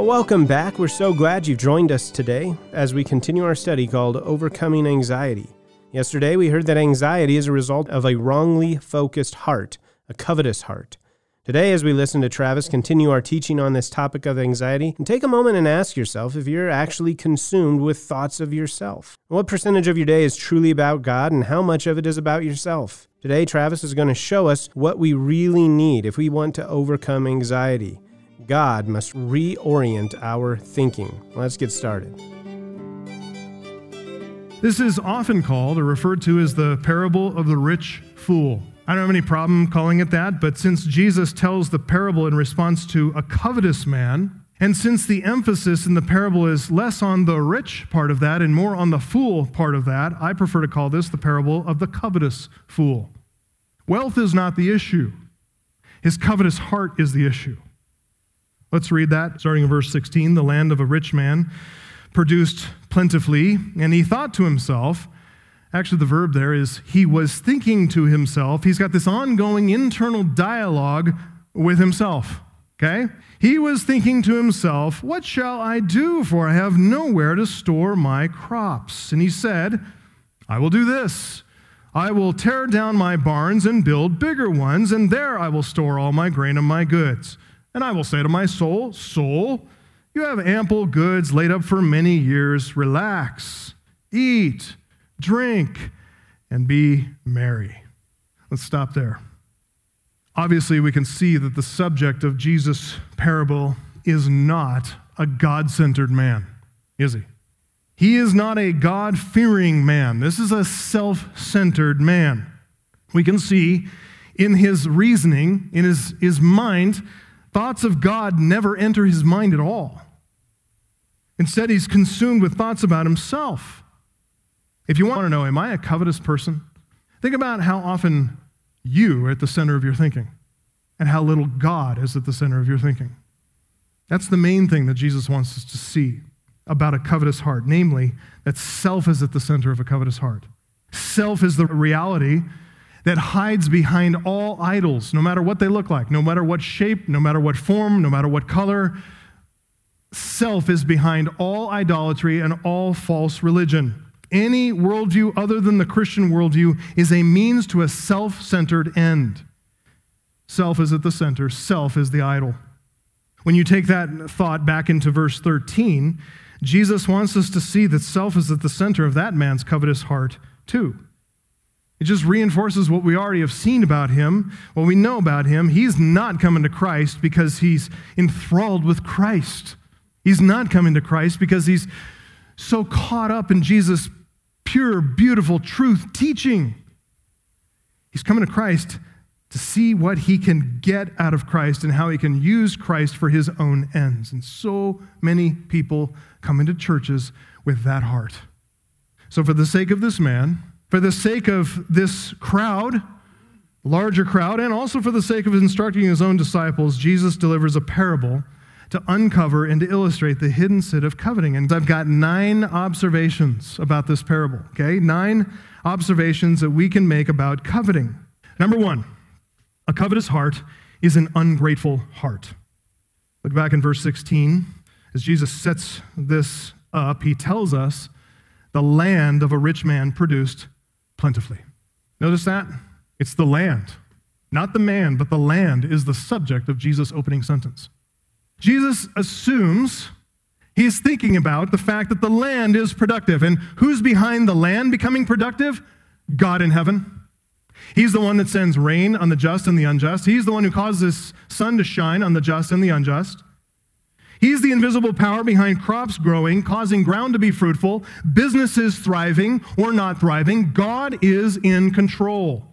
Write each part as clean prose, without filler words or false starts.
Well, welcome back. We're so glad you've joined us today as we continue our study called Overcoming Anxiety. Yesterday, we heard that anxiety is a result of a wrongly focused heart, a covetous heart. Today, as we listen to Travis continue our teaching on this topic of anxiety, take a moment and ask yourself if you're actually consumed with thoughts of yourself. What percentage of your day is truly about God and how much of it is about yourself? Today, Travis is going to show us what we really need if we want to overcome anxiety. God must reorient our thinking. Let's get started. This is often called or referred to as the parable of the rich fool. I don't have any problem calling it that, but since Jesus tells the parable in response to a covetous man, and since the emphasis in the parable is less on the rich part of that and more on the fool part of that, I prefer to call this the parable of the covetous fool. Wealth is not the issue. His covetous heart is the issue. Let's read that, starting in verse 16. The land of a rich man produced plentifully, and he thought to himself, actually the verb there is he was thinking to himself. He's got this ongoing internal dialogue with himself, okay? He was thinking to himself, what shall I do, for I have nowhere to store my crops? And he said, I will do this. I will tear down my barns and build bigger ones, and there I will store all my grain and my goods. And I will say to my soul, soul, you have ample goods laid up for many years. Relax, eat, drink, and be merry. Let's stop there. Obviously, we can see that the subject of Jesus' parable is not a God-centered man, is he? He is not a God-fearing man. This is a self-centered man. We can see in his reasoning, in his mind, thoughts of God never enter his mind at all. Instead, he's consumed with thoughts about himself. If you want to know, am I a covetous person? Think about how often you are at the center of your thinking and how little God is at the center of your thinking. That's the main thing that Jesus wants us to see about a covetous heart, namely that self is at the center of a covetous heart. Self is the reality that hides behind all idols, no matter what they look like, no matter what shape, no matter what form, no matter what color. Self is behind all idolatry and all false religion. Any worldview other than the Christian worldview is a means to a self-centered end. Self is at the center. Self is the idol. When you take that thought back into verse 13, Jesus wants us to see that self is at the center of that man's covetous heart too. It just reinforces what we already have seen about him, what we know about him. He's not coming to Christ because he's enthralled with Christ. He's not coming to Christ because he's so caught up in Jesus' pure, beautiful truth teaching. He's coming to Christ to see what he can get out of Christ and how he can use Christ for his own ends. And so many people come into churches with that heart. So for the sake of this man, for the sake of this crowd, larger crowd, and also for the sake of instructing his own disciples, Jesus delivers a parable to uncover and to illustrate the hidden sin of coveting. And I've got 9 observations about this parable, okay? 9 observations that we can make about coveting. Number 1, a covetous heart is an ungrateful heart. Look back in verse 16. As Jesus sets this up, he tells us the land of a rich man produced plentifully. Notice that? It's the land. Not the man, but the land is the subject of Jesus' opening sentence. Jesus assumes he's thinking about the fact that the land is productive. And who's behind the land becoming productive? God in heaven. He's the one that sends rain on the just and the unjust. He's the one who causes sun to shine on the just and the unjust. He's the invisible power behind crops growing, causing ground to be fruitful, businesses thriving or not thriving. God is in control.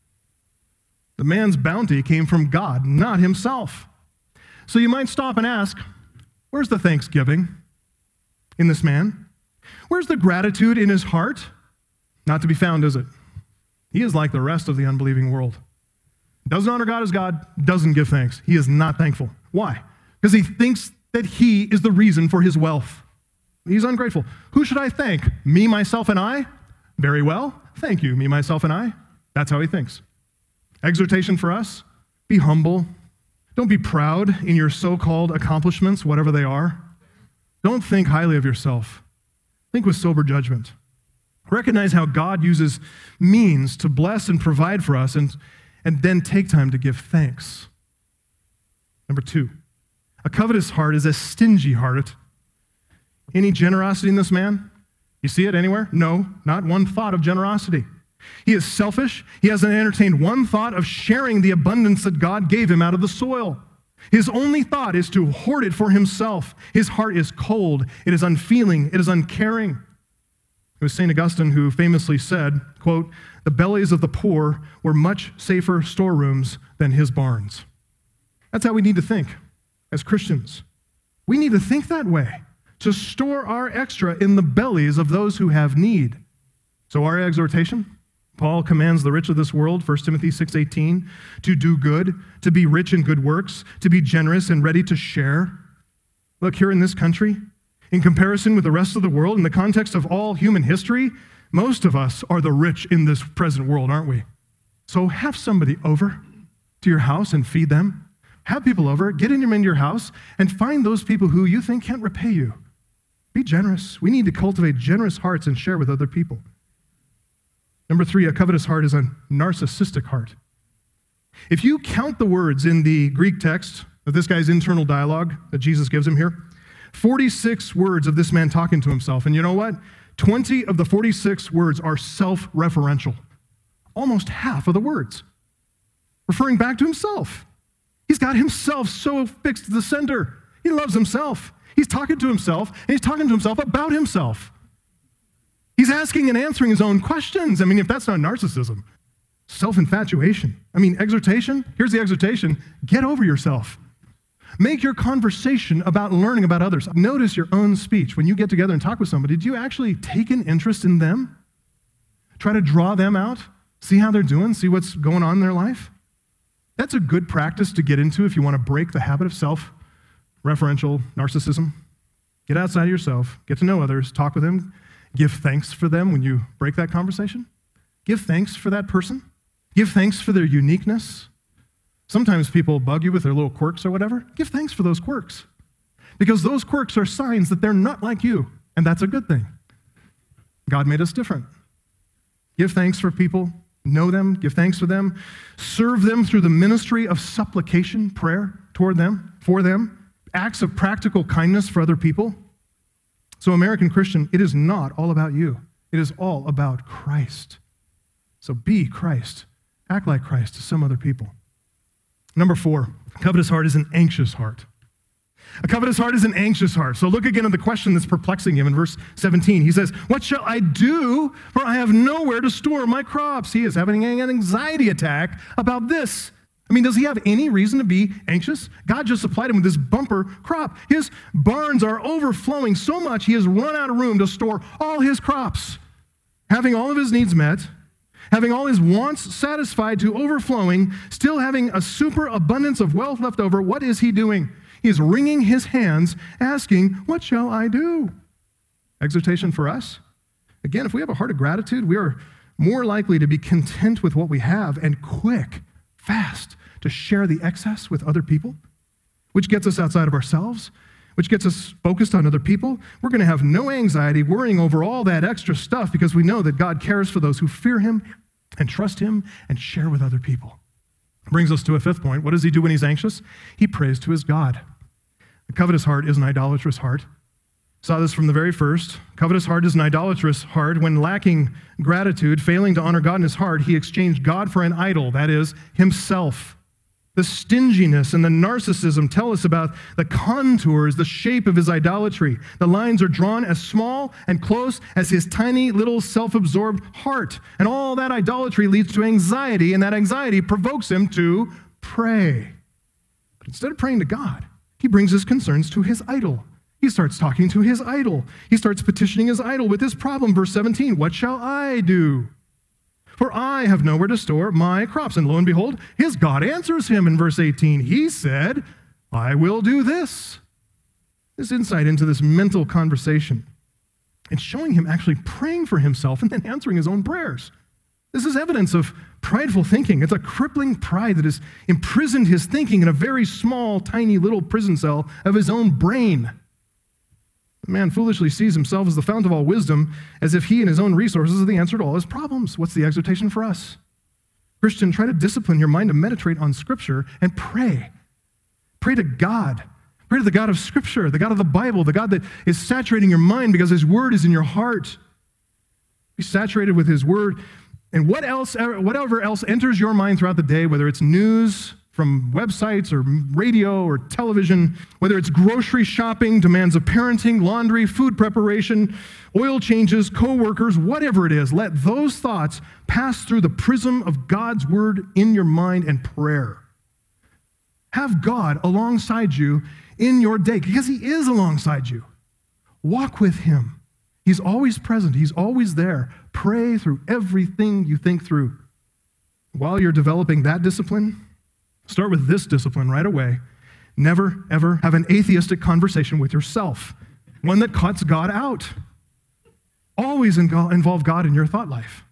The man's bounty came from God, not himself. So you might stop and ask, where's the thanksgiving in this man? Where's the gratitude in his heart? Not to be found, is it? He is like the rest of the unbelieving world. Doesn't honor God as God, doesn't give thanks. He is not thankful. Why? Because he thinks that he is the reason for his wealth. He's ungrateful. Who should I thank? Me, myself, and I? Very well. Thank you, me, myself, and I. That's how he thinks. Exhortation for us, be humble. Don't be proud in your so-called accomplishments, whatever they are. Don't think highly of yourself. Think with sober judgment. Recognize how God uses means to bless and provide for us, and then take time to give thanks. Number 2, a covetous heart is a stingy heart. Any generosity in this man? You see it anywhere? No, not one thought of generosity. He is selfish. He hasn't entertained one thought of sharing the abundance that God gave him out of the soil. His only thought is to hoard it for himself. His heart is cold. It is unfeeling. It is uncaring. It was St. Augustine who famously said, quote, "The bellies of the poor were much safer storerooms than his barns." That's how we need to think as Christians. We need to think that way, to store our extra in the bellies of those who have need. So our exhortation, Paul commands the rich of this world, 1 Timothy 6:18, to do good, to be rich in good works, to be generous and ready to share. Look, here in this country, in comparison with the rest of the world, in the context of all human history, most of us are the rich in this present world, aren't we? So have somebody over to your house and feed them. Have people over, get them into your house, and find those people who you think can't repay you. Be generous. We need to cultivate generous hearts and share with other people. Number 3, a covetous heart is a narcissistic heart. If you count the words in the Greek text of this guy's internal dialogue that Jesus gives him here, 46 words of this man talking to himself. And you know what? 20 of the 46 words are self-referential. Almost half of the words referring back to himself. He's got himself so fixed to the center. He loves himself. He's talking to himself, and he's talking to himself about himself. He's asking and answering his own questions. I mean, if that's not narcissism, self-infatuation. I mean, exhortation, here's the exhortation, get over yourself. Make your conversation about learning about others. Notice your own speech. When you get together and talk with somebody, do you actually take an interest in them? Try to draw them out? See how they're doing? See what's going on in their life? That's a good practice to get into if you want to break the habit of self-referential narcissism. Get outside of yourself, get to know others, talk with them, give thanks for them when you break that conversation. Give thanks for that person. Give thanks for their uniqueness. Sometimes people bug you with their little quirks or whatever. Give thanks for those quirks, because those quirks are signs that they're not like you, and that's a good thing. God made us different. Give thanks for people. Know them. Give thanks for them. Serve them through the ministry of supplication, prayer toward them, for them. Acts of practical kindness for other people. So, American Christian, it is not all about you. It is all about Christ. So be Christ. Act like Christ to some other people. Number 4, a covetous heart is an anxious heart. A covetous heart is an anxious heart. So look again at the question that's perplexing him in verse 17. He says, "What shall I do? For I have nowhere to store my crops." He is having an anxiety attack about this. I mean, does he have any reason to be anxious? God just supplied him with this bumper crop. His barns are overflowing so much he has run out of room to store all his crops. Having all of his needs met, having all his wants satisfied to overflowing, still having a superabundance of wealth left over, what is he doing? He is wringing his hands, asking, "What shall I do?" Exhortation for us. Again, if we have a heart of gratitude, we are more likely to be content with what we have and quick, fast, to share the excess with other people, which gets us outside of ourselves, which gets us focused on other people. We're going to have no anxiety worrying over all that extra stuff because we know that God cares for those who fear him and trust him and share with other people. Brings us to a 5th point. What does he do when he's anxious? He prays to his God. A covetous heart is an idolatrous heart. Saw this from the very first. Covetous heart is an idolatrous heart. When lacking gratitude, failing to honor God in his heart, he exchanged God for an idol, that is, himself. The stinginess and the narcissism tell us about the contours, the shape of his idolatry. The lines are drawn as small and close as his tiny little self-absorbed heart. And all that idolatry leads to anxiety, and that anxiety provokes him to pray. But instead of praying to God, he brings his concerns to his idol. He starts talking to his idol. He starts petitioning his idol with this problem. Verse 17, "What shall I do? For I have nowhere to store my crops." And lo and behold, his God answers him in verse 18. He said, "I will do this." This insight into this mental conversation. It's showing him actually praying for himself and then answering his own prayers. This is evidence of prideful thinking. It's a crippling pride that has imprisoned his thinking in a very small, tiny little prison cell of his own brain. The man foolishly sees himself as the fount of all wisdom, as if he and his own resources are the answer to all his problems. What's the exhortation for us? Christian, try to discipline your mind to meditate on Scripture and pray. Pray to God. Pray to the God of Scripture, the God of the Bible, the God that is saturating your mind because his word is in your heart. Be saturated with his word. And whatever else enters your mind throughout the day, whether it's news from websites or radio or television, whether it's grocery shopping, demands of parenting, laundry, food preparation, oil changes, co-workers, whatever it is, let those thoughts pass through the prism of God's word in your mind and prayer. Have God alongside you in your day, because he is alongside you. Walk with him. He's always present. He's always there. Pray through everything you think through. While you're developing that discipline, start with this discipline right away. Never, ever have an atheistic conversation with yourself, one that cuts God out. Always involve God in your thought life.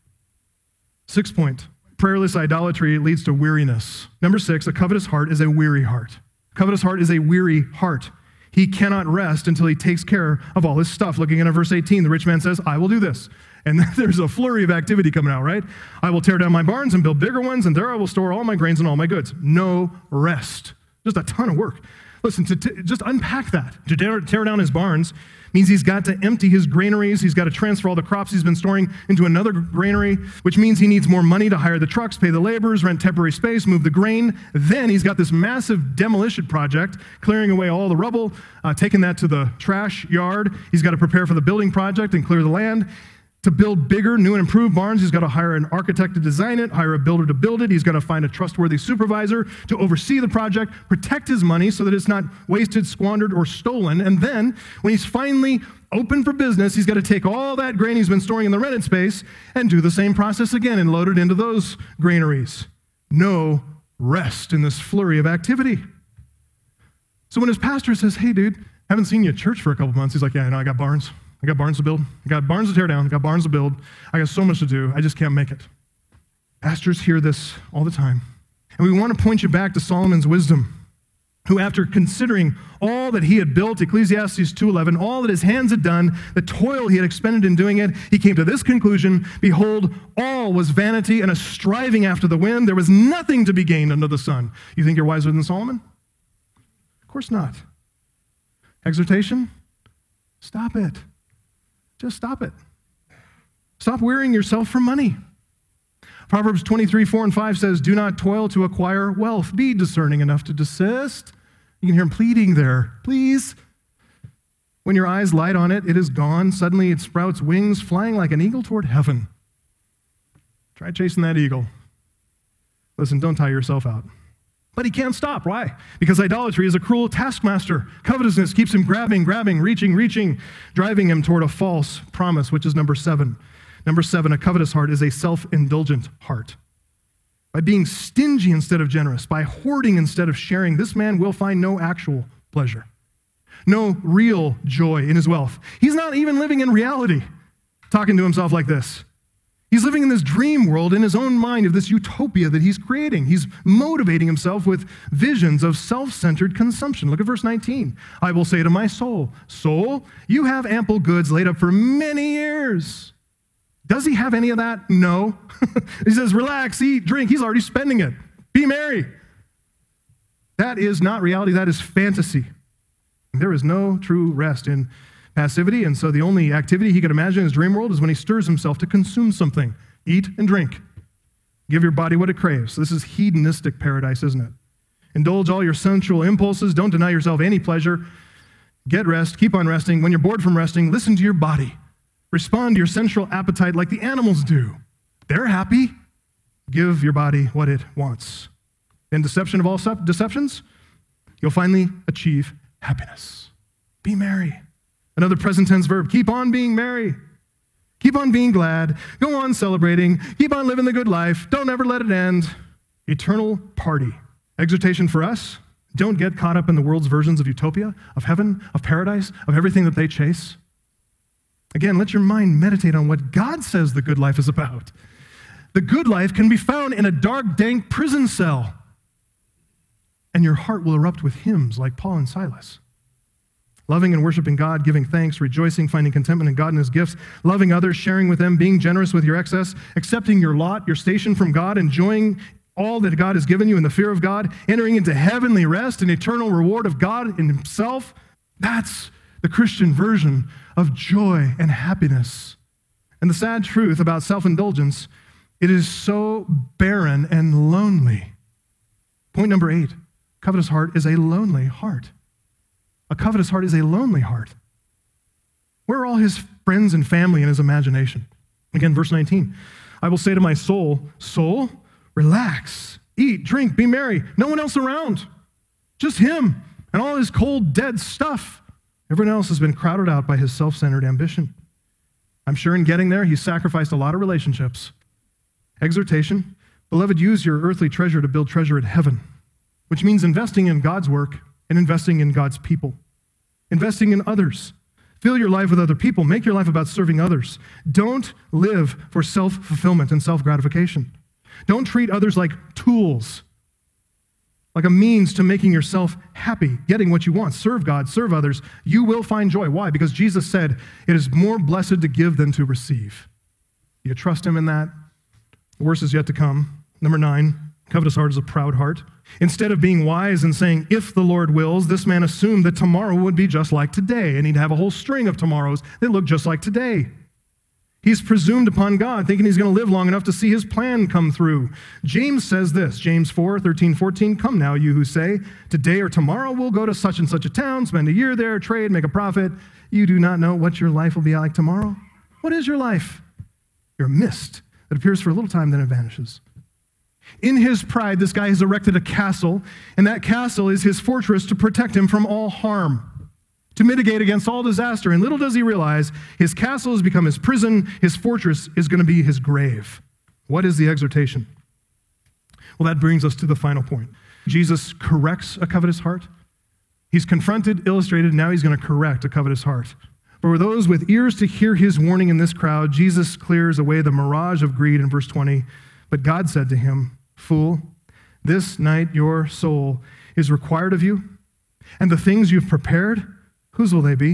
6th point, prayerless idolatry leads to weariness. Number 6, a covetous heart is a weary heart. A covetous heart is a weary heart. He cannot rest until he takes care of all his stuff. Looking at verse 18, the rich man says, I will do this. And there's a flurry of activity coming out, right? I will tear down my barns and build bigger ones, and there I will store all my grains and all my goods. No rest. Just a ton of work. Listen, just unpack that. To tear down his barns means he's got to empty his granaries. He's got to transfer all the crops he's been storing into another granary, which means he needs more money to hire the trucks, pay the laborers, rent temporary space, move the grain. Then he's got this massive demolition project, clearing away all the rubble, taking that to the trash yard. He's got to prepare for the building project and clear the land. To build bigger, new and improved barns, he's got to hire an architect to design it, hire a builder to build it. He's got to find a trustworthy supervisor to oversee the project, protect his money so that it's not wasted, squandered, or stolen. And then, when he's finally open for business, he's got to take all that grain he's been storing in the rented space and do the same process again and load it into those granaries. No rest in this flurry of activity. So when his pastor says, hey, dude, haven't seen you at church for a couple months, he's like, yeah, I know, I got barns. I got barns to build. I got barns to tear down. I got barns to build. I got so much to do. I just can't make it. Pastors hear this all the time. And we want to point you back to Solomon's wisdom, who after considering all that he had built, Ecclesiastes 2:11, all that his hands had done, the toil he had expended in doing it, he came to this conclusion, behold, all was vanity and a striving after the wind. There was nothing to be gained under the sun. You think you're wiser than Solomon? Of course not. Exhortation? Stop it. Just stop it. Stop wearying yourself for money. Proverbs 23:4-5 says, do not toil to acquire wealth. Be discerning enough to desist. You can hear him pleading there. Please. When your eyes light on it, it is gone. Suddenly it sprouts wings, flying like an eagle toward heaven. Try chasing that eagle. Listen, don't tire yourself out. But he can't stop. Why? Because idolatry is a cruel taskmaster. Covetousness keeps him grabbing, reaching, driving him toward a false promise, which is number 7. Number 7, a covetous heart is a self-indulgent heart. By being stingy instead of generous, by hoarding instead of sharing, this man will find no actual pleasure, no real joy in his wealth. He's not even living in reality, talking to himself like this. He's living in this dream world in his own mind of this utopia that he's creating. He's motivating himself with visions of self-centered consumption. Look at verse 19. I will say to my soul, soul, you have ample goods laid up for many years. Does he have any of that? No. He says, relax, eat, drink. He's already spending it. Be merry. That is not reality. That is fantasy. There is no true rest in passivity, and so the only activity he can imagine in his dream world is when he stirs himself to consume something. Eat and drink. Give your body what it craves. This is hedonistic paradise, isn't it? Indulge all your sensual impulses. Don't deny yourself any pleasure. Get rest. Keep on resting. When you're bored from resting, listen to your body. Respond to your sensual appetite like the animals do. They're happy. Give your body what it wants. In deception of all deceptions, you'll finally achieve happiness. Be merry. Another present tense verb, keep on being merry. Keep on being glad. Go on celebrating. Keep on living the good life. Don't ever let it end. Eternal party. Exhortation for us, don't get caught up in the world's versions of utopia, of heaven, of paradise, of everything that they chase. Again, let your mind meditate on what God says the good life is about. The good life can be found in a dark, dank prison cell. And your heart will erupt with hymns like Paul and Silas. Loving and worshiping God, giving thanks, rejoicing, finding contentment in God and his gifts, loving others, sharing with them, being generous with your excess, accepting your lot, your station from God, enjoying all that God has given you in the fear of God, entering into heavenly rest and eternal reward of God in himself. That's the Christian version of joy and happiness. And the sad truth about self-indulgence, it is so barren and lonely. Point number 8, covetous heart is a lonely heart. A covetous heart is a lonely heart. Where are all his friends and family in his imagination? Again, verse 19, I will say to my soul, soul, relax, eat, drink, be merry. No one else around, just him and all his cold, dead stuff. Everyone else has been crowded out by his self-centered ambition. I'm sure in getting there, he sacrificed a lot of relationships. Exhortation, beloved, use your earthly treasure to build treasure in heaven, which means investing in God's work and investing in God's people, investing in others. Fill your life with other people. Make your life about serving others. Don't live for self-fulfillment and self-gratification. Don't treat others like tools, like a means to making yourself happy, getting what you want. Serve God, serve others. You will find joy. Why? Because Jesus said, it is more blessed to give than to receive. Do you trust him in that? The worst is yet to come. Number 9, covetous heart is a proud heart. Instead of being wise and saying, if the Lord wills, this man assumed that tomorrow would be just like today, and he'd have a whole string of tomorrows that look just like today. He's presumed upon God, thinking he's going to live long enough to see his plan come through. James says this, James 4:13-14, come now, you who say, today or tomorrow we'll go to such and such a town, spend a year there, trade, make a profit. You do not know what your life will be like tomorrow. What is your life? You're a mist that appears for a little time, then it vanishes. In his pride, this guy has erected a castle, and that castle is his fortress to protect him from all harm, to mitigate against all disaster. And little does he realize, his castle has become his prison, his fortress is going to be his grave. What is the exhortation? Well, that brings us to the final point. Jesus corrects a covetous heart. He's confronted, illustrated, now he's going to correct a covetous heart. For those with ears to hear his warning in this crowd, Jesus clears away the mirage of greed in verse 20. But God said to him, fool, this night your soul is required of you, and the things you've prepared, whose will they be?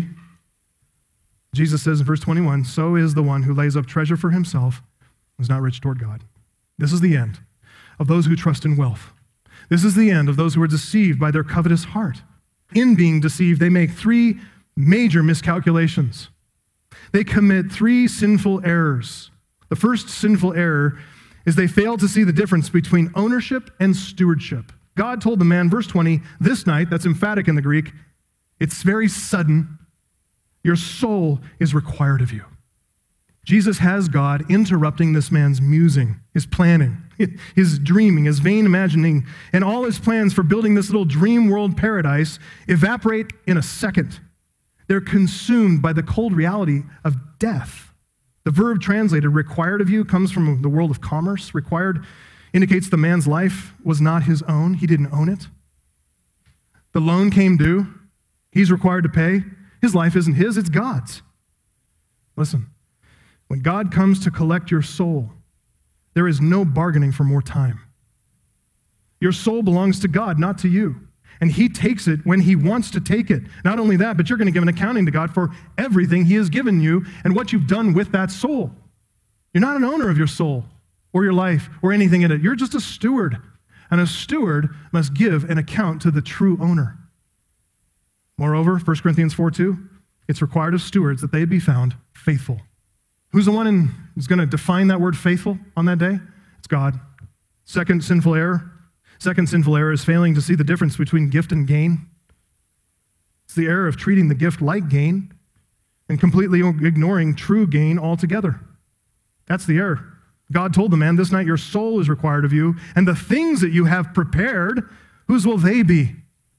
Jesus says in verse 21, so is the one who lays up treasure for himself and is not rich toward God. This is the end of those who trust in wealth. This is the end of those who are deceived by their covetous heart. In being deceived, they make 3 major miscalculations. They commit 3 sinful errors. The first sinful error is they fail to see the difference between ownership and stewardship. God told the man, verse 20, this night, that's emphatic in the Greek, it's very sudden, your soul is required of you. Jesus has God interrupting this man's musing, his planning, his dreaming, his vain imagining, and all his plans for building this little dream world paradise evaporate in a second. They're consumed by the cold reality of death. The verb translated required of you comes from the world of commerce. Required indicates the man's life was not his own. He didn't own it. The loan came due. He's required to pay. His life isn't his, it's God's. Listen, when God comes to collect your soul, there is no bargaining for more time. Your soul belongs to God, not to you. And he takes it when he wants to take it. Not only that, but you're going to give an accounting to God for everything he has given you and what you've done with that soul. You're not an owner of your soul or your life or anything in it. You're just a steward. And a steward must give an account to the true owner. Moreover, 1 Corinthians 4:2, it's required of stewards that they be found faithful. Who's the one who's going to define that word faithful on that day? It's God. Second sinful error is failing to see the difference between gift and gain. It's the error of treating the gift like gain and completely ignoring true gain altogether. That's the error. God told the man, this night your soul is required of you, and the things that you have prepared, whose will they be?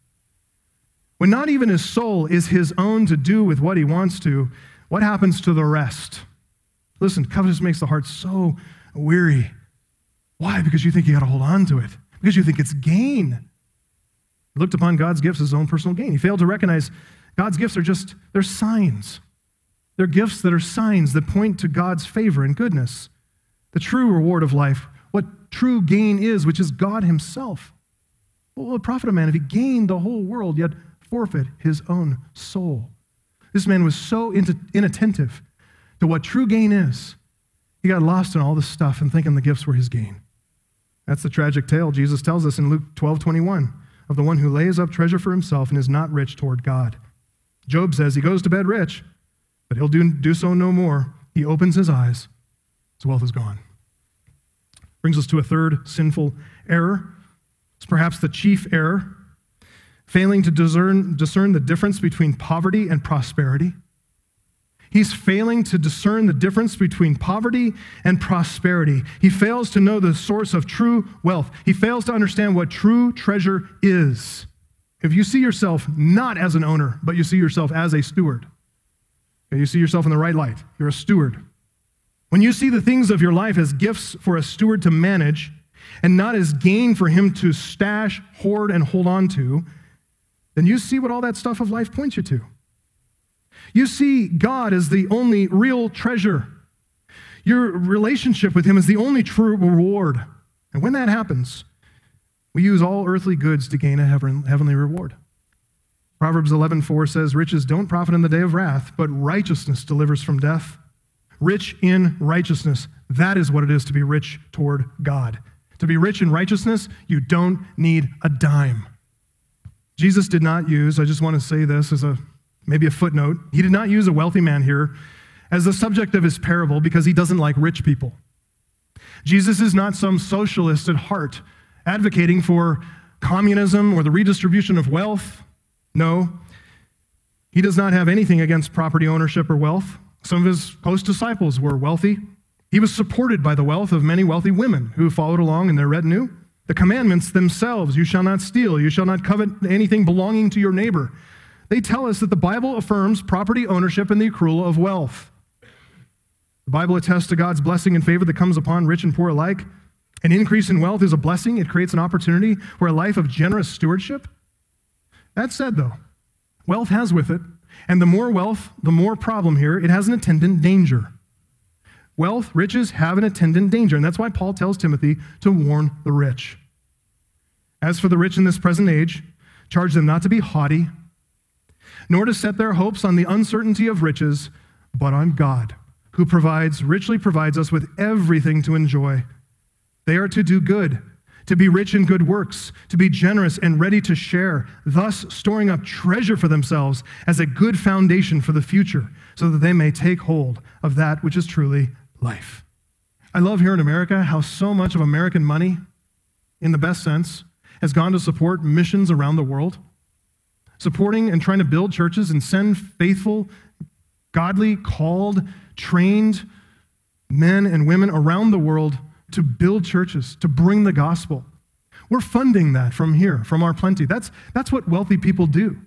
When not even his soul is his own to do with what he wants to, what happens to the rest? Listen, covetous makes the heart so weary. Why? Because you think you got to hold on to it. Because you think it's gain. He looked upon God's gifts as his own personal gain. He failed to recognize God's gifts they're signs. They're gifts that are signs that point to God's favor and goodness. the true reward of life, what true gain is, which is God himself. What will it profit a man if he gained the whole world, yet forfeit his own soul? This man was so inattentive to what true gain is. He got lost in all this stuff and thinking the gifts were his gain. That's the tragic tale Jesus tells us in Luke 12:21 of the one who lays up treasure for himself and is not rich toward God. Job says he goes to bed rich, but he'll do so no more. He opens his eyes, his wealth is gone. Brings us to a third sinful error. It's perhaps the chief error, failing to discern the difference between poverty and prosperity. He's failing to discern the difference between poverty and prosperity. He fails to know the source of true wealth. He fails to understand what true treasure is. If you see yourself not as an owner, but you see yourself as a steward, you see yourself in the right light, you're a steward. When you see the things of your life as gifts for a steward to manage and not as gain for him to stash, hoard, and hold on to, then you see what all that stuff of life points you to. You see God as the only real treasure. Your relationship with him is the only true reward. And when that happens, we use all earthly goods to gain a heavenly reward. Proverbs 11:4 says, riches don't profit in the day of wrath, but righteousness delivers from death. Rich in righteousness. That is what it is to be rich toward God. To be rich in righteousness, you don't need a dime. Jesus did not use, I just want to say this as maybe a footnote, he did not use a wealthy man here as the subject of his parable because he doesn't like rich people. Jesus is not some socialist at heart advocating for communism or the redistribution of wealth. No, he does not have anything against property ownership or wealth. Some of his close disciples were wealthy. He was supported by the wealth of many wealthy women who followed along in their retinue. The commandments themselves, you shall not steal, you shall not covet anything belonging to your neighbor. They tell us that the Bible affirms property ownership and the accrual of wealth. The Bible attests to God's blessing and favor that comes upon rich and poor alike. An increase in wealth is a blessing. It creates an opportunity for a life of generous stewardship. That said, though, wealth has with it, and the more wealth, the more problem here, it has an attendant danger. Wealth, riches have an attendant danger, and that's why Paul tells Timothy to warn the rich. As for the rich in this present age, charge them not to be haughty, nor to set their hopes on the uncertainty of riches, but on God, who richly provides us with everything to enjoy. They are to do good, to be rich in good works, to be generous and ready to share, thus storing up treasure for themselves as a good foundation for the future, so that they may take hold of that which is truly life. I love here in America how so much of American money, in the best sense, has gone to support missions around the world, supporting and trying to build churches and send faithful, godly, called, trained men and women around the world to build churches, to bring the gospel. We're funding that from here, from our plenty. That's what wealthy people do.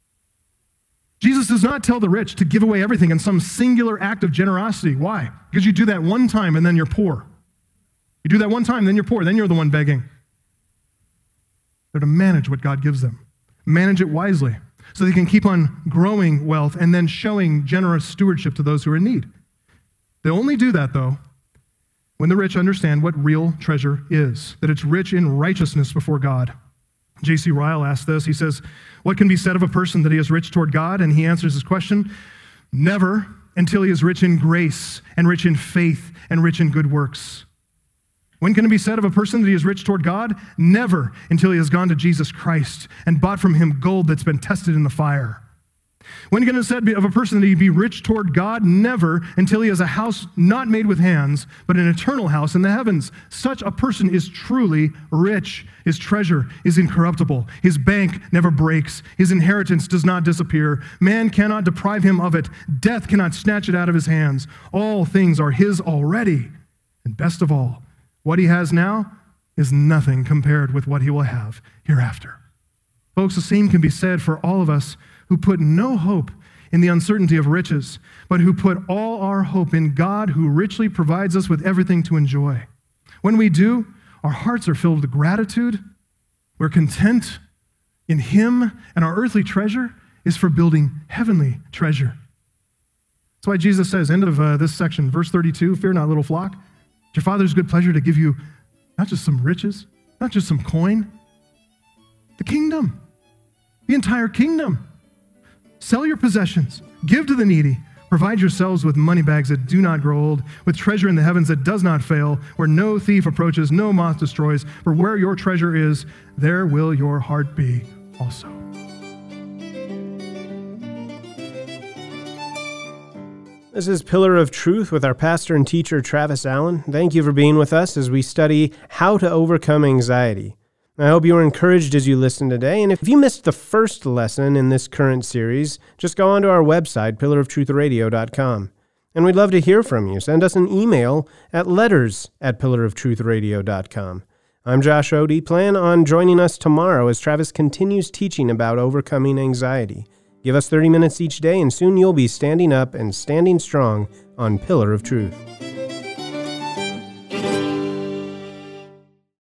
Jesus does not tell the rich to give away everything in some singular act of generosity. Why? Because you do that one time and then you're poor. You do that one time, then you're poor, then you're the one begging. They're to manage what God gives them. Manage it wisely so they can keep on growing wealth and then showing generous stewardship to those who are in need. They only do that, though, when the rich understand what real treasure is, that it's rich in righteousness before God. J.C. Ryle asked this. He says, what can be said of a person that he is rich toward God? And he answers his question, never until he is rich in grace and rich in faith and rich in good works. When can it be said of a person that he is rich toward God? Never until he has gone to Jesus Christ and bought from him gold that's been tested in the fire. When can it be said of a person that he be rich toward God? Never until he has a house not made with hands, but an eternal house in the heavens. Such a person is truly rich. His treasure is incorruptible. His bank never breaks. His inheritance does not disappear. Man cannot deprive him of it. Death cannot snatch it out of his hands. All things are his already. And best of all, what he has now is nothing compared with what he will have hereafter. Folks, the same can be said for all of us who put no hope in the uncertainty of riches, but who put all our hope in God, who richly provides us with everything to enjoy. When we do, our hearts are filled with gratitude. We're content in him, and our earthly treasure is for building heavenly treasure. That's why Jesus says, end of this section, verse 32, fear not, little flock. Your Father's good pleasure to give you not just some riches, not just some coin, the kingdom, the entire kingdom. Sell your possessions, give to the needy, provide yourselves with money bags that do not grow old, with treasure in the heavens that does not fail, where no thief approaches, no moth destroys. For where your treasure is, there will your heart be also. This is Pillar of Truth with our pastor and teacher, Travis Allen. Thank you for being with us as we study how to overcome anxiety. I hope you were encouraged as you listen today. And if you missed the first lesson in this current series, just go onto our website, pillaroftruthradio.com. And we'd love to hear from you. Send us an email at letters@pillaroftruthradio.com. I'm Josh Odie. Plan on joining us tomorrow as Travis continues teaching about overcoming anxiety. Give us 30 minutes each day, and soon you'll be standing up and standing strong on Pillar of Truth.